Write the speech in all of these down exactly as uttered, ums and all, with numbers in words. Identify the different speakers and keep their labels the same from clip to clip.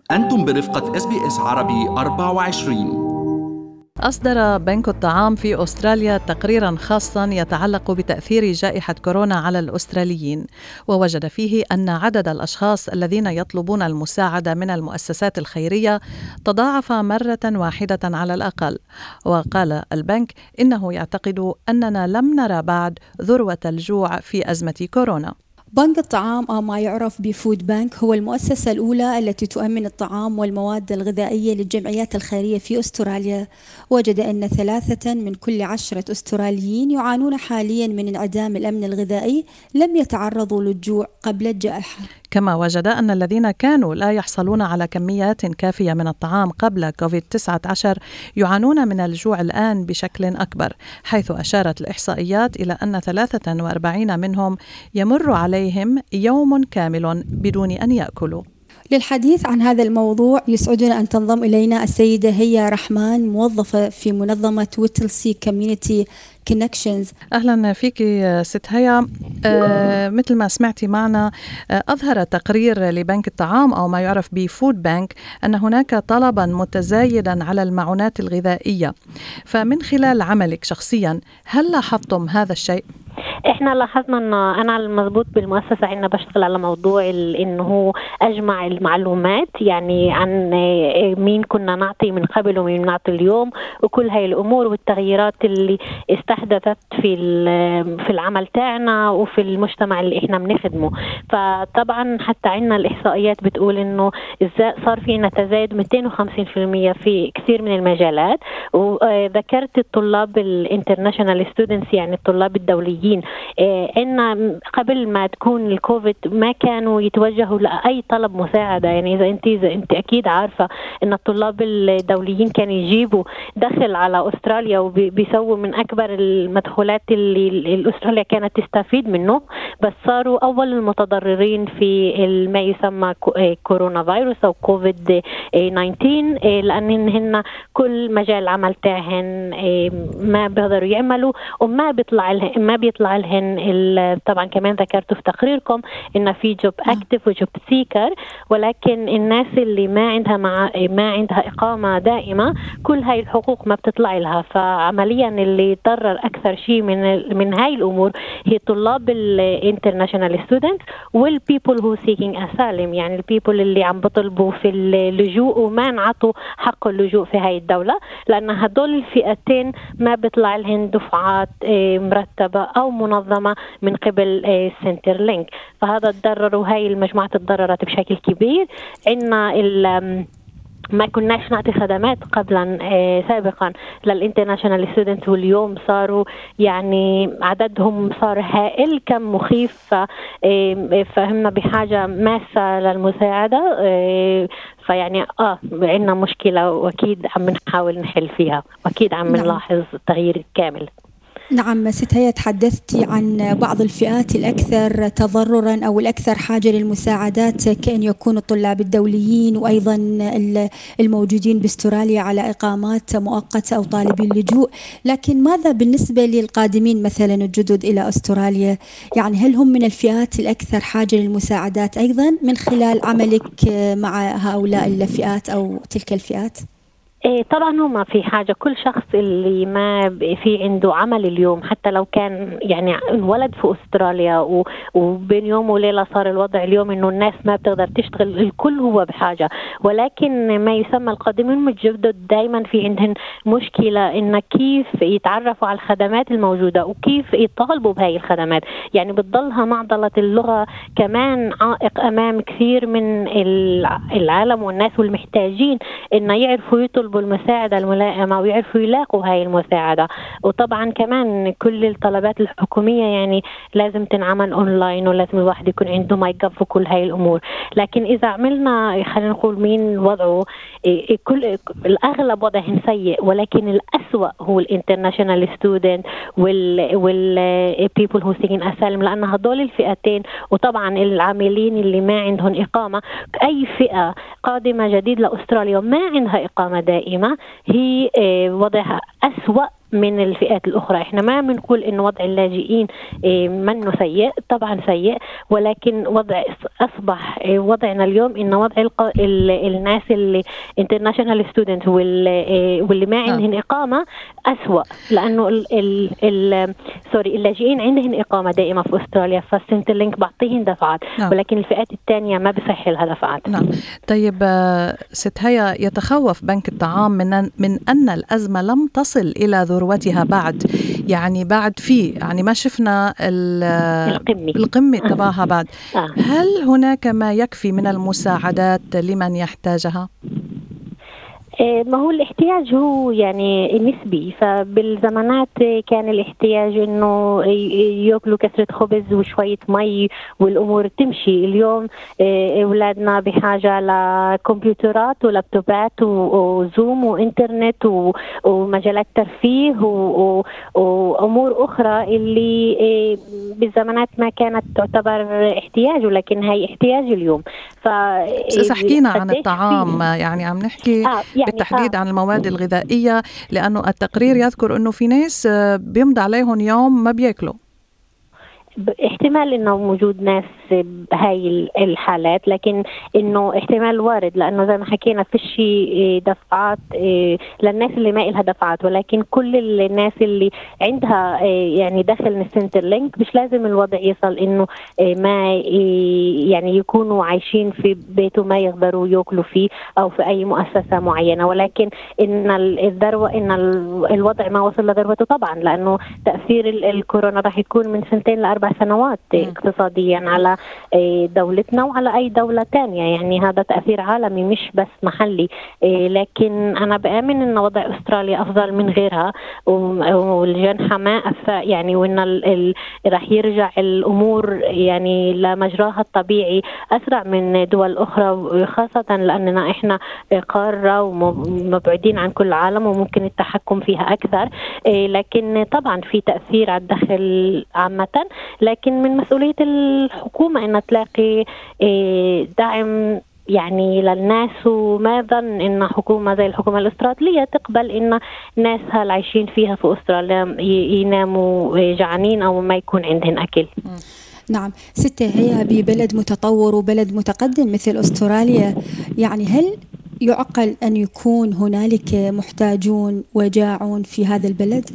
Speaker 1: أنتم برفقة إس بي إس عربي أربعة وعشرين.
Speaker 2: أصدر بنك الطعام في أستراليا تقريراً خاصاً يتعلق بتأثير جائحة كورونا على الأستراليين، ووجد فيه أن عدد الأشخاص الذين يطلبون المساعدة من المؤسسات الخيرية تضاعف مرة واحدة على الأقل. وقال البنك إنه يعتقد أننا لم نرى بعد ذروة الجوع في أزمة كورونا.
Speaker 3: بنك الطعام أو ما يعرف بفود بانك هو المؤسسة الأولى التي تؤمن الطعام والمواد الغذائية للجمعيات الخيرية في أستراليا. وجد أن ثلاثة من كل عشرة أستراليين يعانون حاليا من انعدام الأمن الغذائي لم يتعرضوا للجوع قبل الجائحة.
Speaker 2: كما وجد أن الذين كانوا لا يحصلون على كميات كافية من الطعام قبل كوفيد تسعة عشر يعانون من الجوع الآن بشكل أكبر، حيث أشارت الإحصائيات إلى أن ثلاثة وأربعين منهم يمر عليهم يوم كامل بدون أن يأكلوا.
Speaker 3: للحديث عن هذا الموضوع يسعدنا أن تنضم إلينا السيدة هيا رحمن، موظفة في منظمة ويتلسي كوميونيتي كونكشنز.
Speaker 2: أهلا فيك ست هيا. آه مثل ما سمعتي معنا، آه أظهر تقرير لبنك الطعام أو ما يعرف بفود بانك أن هناك طلبا متزايدا على المعونات الغذائية، فمن خلال عملك شخصيا هل لاحظتم هذا الشيء؟
Speaker 4: احنا لاحظنا ان انا المضبوط بالمؤسسه عندنا بشتغل على موضوع انه هو اجمع المعلومات يعني عن مين كنا نعطي من قبل ومين نعطي اليوم وكل هاي الامور والتغييرات اللي استحدثت في في العمل تاعنا وفي المجتمع اللي احنا بنخدمه. فطبعا حتى عندنا الاحصائيات بتقول انه صار فينا تزايد مئتين وخمسين بالمئة في كثير من المجالات. وذكرت الطلاب الانترناشونال ستودنتس يعني الطلاب الدوليين، إن قبل ما تكون الكوفيد ما كانوا يتوجهوا لأي طلب مساعدة. يعني إذا أنت إذا أنت أكيد عارفة إن الطلاب الدوليين كانوا يجيبوا دخل على أستراليا وبيسووا من أكبر المدخولات اللي أستراليا كانت تستفيد منه، بس صاروا أول المتضررين في ما يسمى كورونا فيروس أو كوفيد تسعة عشر، لأن هن كل مجال العمل تاعهن ما بيقدروا يعملوا وما بيطلع لهم ما بيطلع لهن. طبعا كمان ذكرتوا في تقريركم ان في جوب اكتف وجوب سيكر، ولكن الناس اللي ما عندها مع ما عندها اقامه دائمه كل هاي الحقوق ما بتطلع لها. فعمليا اللي يضرر اكثر شيء من من هاي الامور هي طلاب الانترناشونال ستودنت والبيبل هو سيكينج اسالم، يعني البيبل اللي عم بيطلبوا في اللجوء وما انعطوا حق اللجوء في هاي الدوله، لان هدول الفئتين ما بيطلع لهن دفعات مرتبه أو منظمة من قبل سنتر لينك. فهذا تضرر وهي المجموعة تضررت بشكل كبير. عندنا ما كناش نعطي خدمات قبلا سابقا للانترناشونال ستودنت، واليوم صاروا يعني عددهم صار هائل كم مخيف. فهمنا بحاجة ماسة للمساعدة. فيعني اه عندنا مشكلة واكيد عم نحاول نحل فيها واكيد عم نلاحظ تغيير كامل.
Speaker 3: نعم ست هيا، تحدثتي عن بعض الفئات الأكثر تضرراً أو الأكثر حاجة للمساعدات كأن يكون الطلاب الدوليين وأيضاً الموجودين باستراليا على إقامات مؤقتة أو طالبي اللجوء، لكن ماذا بالنسبة للقادمين مثلاً الجدد إلى أستراليا؟ يعني هل هم من الفئات الأكثر حاجة للمساعدات أيضاً من خلال عملك مع هؤلاء الفئات أو تلك الفئات؟
Speaker 4: إيه طبعا هما في حاجة. كل شخص اللي ما في عنده عمل اليوم حتى لو كان يعني انولد في أستراليا وبين يوم وليلة صار الوضع اليوم إنه الناس ما بتقدر تشتغل، الكل هو بحاجة. ولكن ما يسمى القادمين الجدد دايما في عندهم مشكلة إن كيف يتعرفوا على الخدمات الموجودة وكيف يطالبوا بهاي الخدمات. يعني بتضلها معضلة اللغة كمان عائق أمام كثير من العالم والناس والمحتاجين إن يعرفوا يطلبوا المساعدة الملائمة ويعرفوا يلاقوا هاي المساعدة. وطبعا كمان كل الطلبات الحكومية يعني لازم تنعمل أونلاين ولازم الواحد يكون عنده ما يقف كل هاي الأمور. لكن إذا عملنا خلينا نقول مين وضعه، كل الأغلب وضعهم سيء، ولكن الأسوأ هو الانترناشونال ستودنت وال وال people who seeking asylum، لأن هدول الفئتين وطبعا العاملين اللي ما عندهم إقامة. أي فئة قادمة جديد لأستراليا وما عندها إقامة دائمة هي وضعها أسوأ من الفئات الأخرى. إحنا ما بنقول إنه وضع اللاجئين منه سيء، طبعا سيء، ولكن وضع أصبح وضعنا اليوم إن وضع الناس اللي international student واللي ما عندهم إقامة أسوأ، لأنه ال ال ال سوري اللاجئين عندهم إقامة دائمة في أستراليا، فالسنترلينك بعطيهم دفعات. نعم. ولكن الفئات الثانية ما بصح لها دفعات.
Speaker 2: نعم. طيب ست هيا، يتخوف بنك الطعام من من أن الأزمة لم تصل إلى ذروتها بعد، يعني بعد في يعني ما شفنا
Speaker 4: القمة
Speaker 2: القمة تبعها بعد. آه. هل هناك ما يكفي من المساعدات لمن يحتاجها؟
Speaker 4: ما هو الاحتياج هو يعني نسبي، فبالزمانات كان الاحتياج انه ياكلوا كسرة خبز وشوية مي والامور تمشي. اليوم اولادنا بحاجة لكمبيوترات ولابتوبات وزوم وانترنت ومجالات ترفيه وامور اخرى اللي بالزمانات ما كانت تعتبر احتياج، ولكن هي احتياج اليوم.
Speaker 2: ف حكينا عن الطعام، يعني عم نحكي آه يعني بالتحديد آه. عن المواد الغذائية، لأنه التقرير يذكر أنه في ناس بيمضي عليهم يوم ما بيأكلوا.
Speaker 4: احتمال انه موجود ناس بهاي الحالات، لكن انه احتمال وارد، لانه زي ما حكينا فيش دفعات للناس اللي ما إلها دفعات، ولكن كل الناس اللي عندها يعني دخل من سنترلينك مش لازم الوضع يصل انه ما يعني يكونوا عايشين في بيته ما يقدروا ياكلوا فيه او في اي مؤسسة معينة، ولكن ان الذروة ان الوضع ما وصل لذروته طبعا، لانه تأثير الكورونا راح يكون من سنتين لأربع سنوات اقتصاديا على دولتنا وعلى أي دولة تانية. يعني هذا تأثير عالمي مش بس محلي، لكن أنا بآمن أن وضع أستراليا أفضل من غيرها، والجنحة ما يعني وأن راح يرجع الأمور يعني لمجراها الطبيعي أسرع من دول أخرى، خاصة لأننا إحنا قارة ومبعدين عن كل العالم وممكن التحكم فيها أكثر. لكن طبعا في تأثير على الدخل عامة، لكن من مسؤولية الحكومة أن تلاقي دعم يعني للناس، وما ظن إن حكومة زي الحكومة الأسترالية تقبل إن ناسها العايشين فيها في أستراليا يناموا جعانين أو ما يكون عندهم أكل.
Speaker 3: نعم ستة، هي ببلد متطور وبلد متقدم مثل أستراليا، يعني هل يعقل أن يكون هنالك محتاجون وجاعون في هذا البلد؟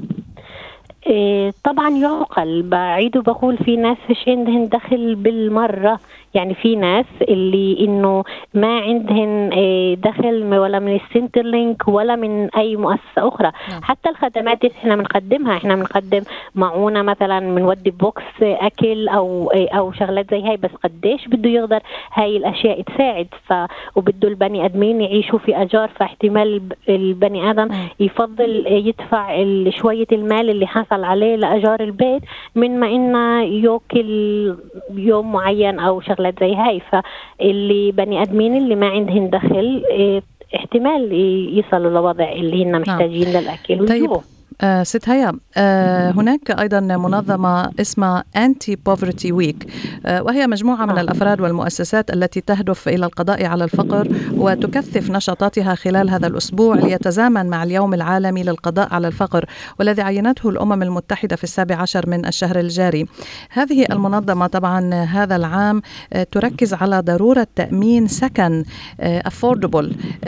Speaker 4: طبعا يعقل، بعيد وبقول في ناس فيش عندهن دخل بالمرة، يعني في ناس اللي إنه ما عندهن دخل ولا من السنترلينك ولا من أي مؤسسة أخرى. حتى الخدمات إحنا بنقدمها، إحنا بنقدم معونة مثلا، بنودي بوكس أكل أو أو شغلات زي هاي، بس قديش بده يقدر هاي الأشياء تساعد، ف وبده البني آدمين يعيشوا في أجار، فاحتمال البني آدم يفضل يدفع شوية المال اللي حصل عليه لأجار البيت من ما إنه يوكل يوم معين أو شغلات زي هاي. فاللي بني آدمين اللي ما عندهم دخل احتمال يصلوا لوضع اللي هن محتاجين للأكل والجوع.
Speaker 2: طيب. آه ست هيا، آه هناك أيضا منظمة اسمها Anti Poverty Week، آه وهي مجموعة من الأفراد والمؤسسات التي تهدف إلى القضاء على الفقر وتكثف نشاطاتها خلال هذا الأسبوع ليتزامن مع اليوم العالمي للقضاء على الفقر، والذي عينته الأمم المتحدة في السابع عشر من الشهر الجاري. هذه المنظمة طبعا هذا العام آه تركز على ضرورة تأمين سكن آه affordable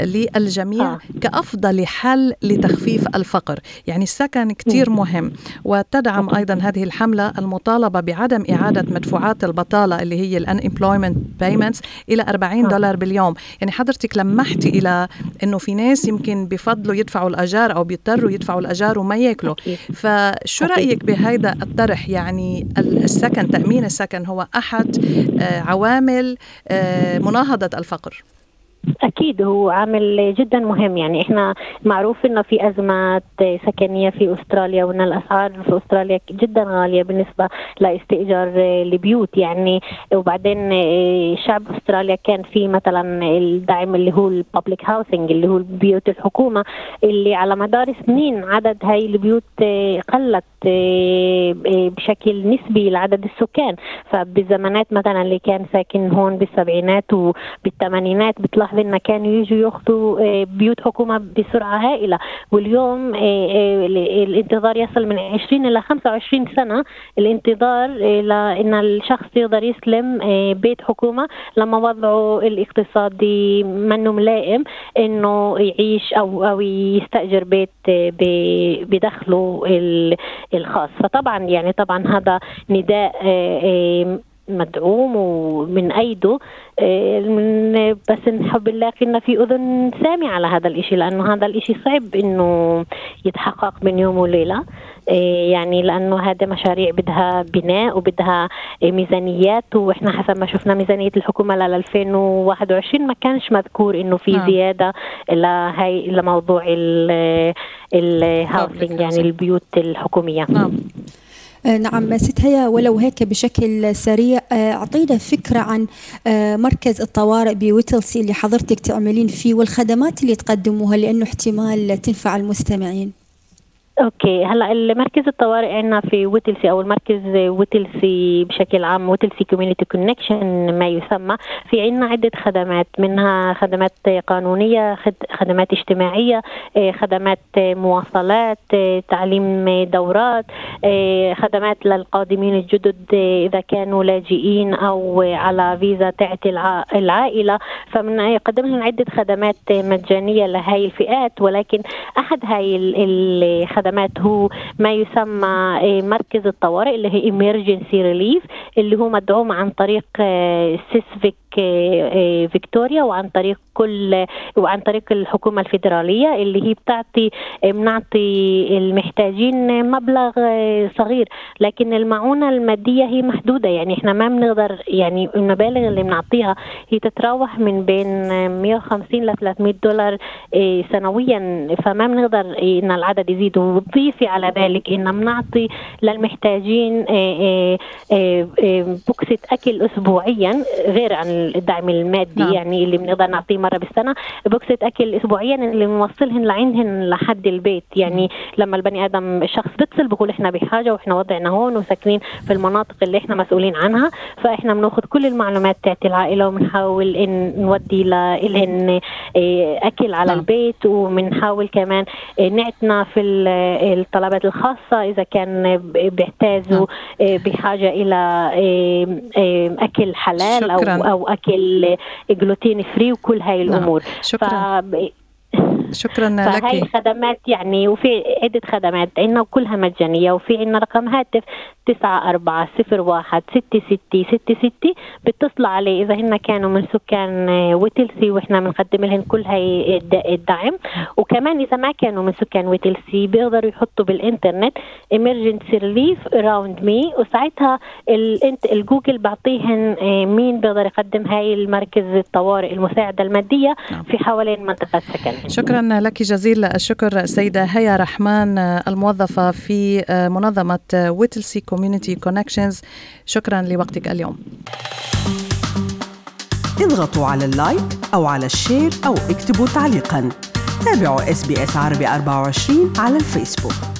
Speaker 2: للجميع كأفضل حل لتخفيف الفقر. يعني السكن كتير مهم، وتدعم أيضا هذه الحملة المطالبة بعدم إعادة مدفوعات البطالة اللي هي ال unemployment payments إلى أربعين دولار باليوم. يعني حضرتك لمحتي إلى أنه في ناس يمكن بفضلوا يدفعوا الأجار أو بيضطروا يدفعوا الأجار وما يأكلوا، فشو رأيك بهذا الطرح؟ يعني السكن، تأمين السكن هو أحد عوامل مناهضة الفقر.
Speaker 4: أكيد هو عامل جدا مهم. يعني إحنا معروف إنه في أزمات سكنية في أستراليا، وإن الأسعار في أستراليا جدا غالية بالنسبة لاستئجار البيوت يعني. وبعدين شعب أستراليا كان في مثلا الدعم اللي هو البابليك هاوسنج اللي هو بيوت الحكومة، اللي على مدار سنين عدد هاي البيوت قلت بشكل نسبي لعدد السكان. فبالزمانات مثلا اللي كان ساكن هون بالسبعينات وبالثمانينات بتلاحظ إن لما كانوا يجوا ياخذوا بيوت حكومة بسرعة هائلة، واليوم الانتظار يصل من عشرين إلى خمسة وعشرين سنة الانتظار لأن الشخص يقدر يسلم بيت حكومة لما وضعه الاقتصادي منه ملائم إنه يعيش أو أو يستأجر بيت بدخله الخاص. فطبعا يعني طبعا هذا نداء مدعوم ومن أيده، من بس نحب نلاقي إن في أذن سامعة على هذا الإشي، لأنه هذا الإشي صعب إنه يتحقق من يوم وليلة، يعني لأنه هذا مشاريع بدها بناء وبدها ميزانيات، وإحنا حسب ما شفنا ميزانية الحكومة ل ألفين وواحد وعشرين ما كانش مذكور إنه في
Speaker 2: نعم.
Speaker 4: زيادة لهي لموضوع الهاوسينج يعني البيوت الحكومية.
Speaker 2: نعم.
Speaker 3: نعم ست هيا، ولو هيك بشكل سريع أعطينا فكرة عن مركز الطوارئ بويتلسي اللي حضرتك تعملين فيه والخدمات اللي تقدموها، لأنه احتمال تنفع المستمعين.
Speaker 4: اوكي، هلا المركز الطوارئ عندنا في ويتلسي او المركز ويتلسي بشكل عام ويتلسي كوميونيتي كونكشن ما يسمى، في عندنا عده خدمات، منها خدمات قانونيه، خدمات اجتماعيه، خدمات مواصلات، تعليم دورات، خدمات للقادمين الجدد اذا كانوا لاجئين او على فيزا تاعت العائله، فمنقدم لهم عده خدمات مجانيه لهي الفئات. ولكن احد هاي الخدمات هو ما يسمى مركز الطوارئ اللي هي emergency relief، اللي هو مدعوم عن طريق سيسفيك فيكتوريا وعن طريق كل وعن طريق الحكومة الفيدرالية، اللي هي بتعطي بنعطي المحتاجين مبلغ صغير، لكن المعونة المادية هي محدودة. يعني احنا ما بنقدر، يعني المبالغ اللي بنعطيها هي تتراوح من بين مئة وخمسين ل ثلاثمئة دولار سنويا، فما بنقدر ان العدد يزيد. وضيفي على ذلك ان بنعطي للمحتاجين بوكسة اكل اسبوعيا غير عن الدعم المادي. نعم. يعني اللي بنقدر نعطيه مرة بالسنة بوكسة أكل أسبوعيا اللي بنوصلهن لعندهن لحد البيت. يعني لما البني آدم الشخص بيتصل بقول إحنا بحاجة وإحنا وضعنا هون وساكنين في المناطق اللي إحنا مسؤولين عنها، فإحنا بناخذ كل المعلومات تاعت العائلة وبنحاول إن نودي لهن أكل على نعم. البيت، وبنحاول كمان نعتنا في الطلبات الخاصة إذا كان بيحتاجوا نعم. بحاجة إلى أكل حلال أو أو أكل جلوتين فري وكل هاي الأمور.
Speaker 2: نعم. شكرا. ف... شكرا لك.
Speaker 4: فهي خدمات يعني، وفي عدة خدمات عندنا وكلها مجانية، وفي عندنا رقم هاتف تسعة أربعة صفر واحد ستة ستة ستة ستة بتصل عليه إذا هن كانوا من سكان ويتلسي، وإحنا بنقدم لهم كل هاي الدعم. وكمان إذا ما كانوا من سكان ويتلسي بيقدروا يحطوا بالإنترنت emergency relief around me، وساعتها الجوجل بعطيهن مين بيقدر يقدم هاي المركز الطوارئ المساعدة المادية في حوالين منطقة سكنهم.
Speaker 2: شكرا لك جزيل الشكر سيدة هيا رحمن، الموظفة في منظمة ويتلسي كوميونيتي كونكشنز. شكرا لوقتك اليوم.
Speaker 5: اضغطوا على اللايك أو على الشير أو اكتبوا تعليقا. تابعوا إس بي إس عربي أربعة وعشرين على الفيسبوك.